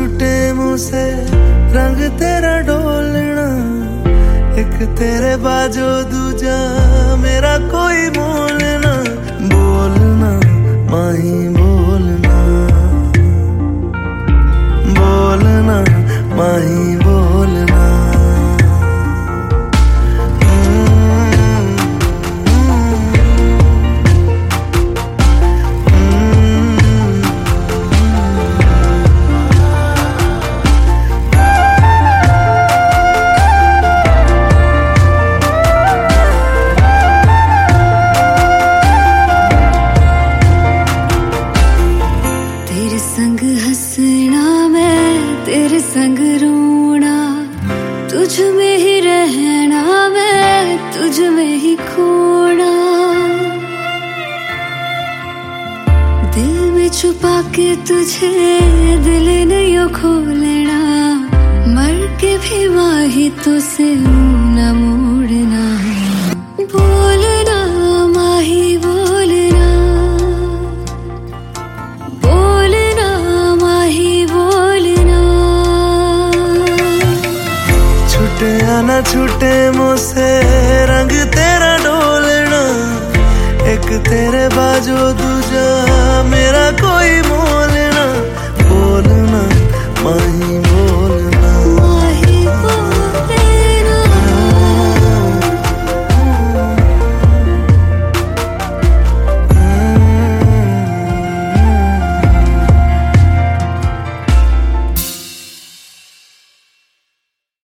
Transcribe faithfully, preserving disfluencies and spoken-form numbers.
छुटे मुँह से रंग तेरा डोलना, एक तेरे बाजो दूजा मेरा कोई मोल ना। बोलना माही बोलना, बोलना माही बोलना। तेरे संग हंसना मैं तेरे संग रोना, तुझ में ही रहना मैं तुझ में ही खोना। दिल में छुपा के तुझे दिल ने यो खोलना, मर के भी माही तो से न मोड़ना। बोलना माही बोलना, बोलना माही बोलना। छूटे या ना छूटे मुझसे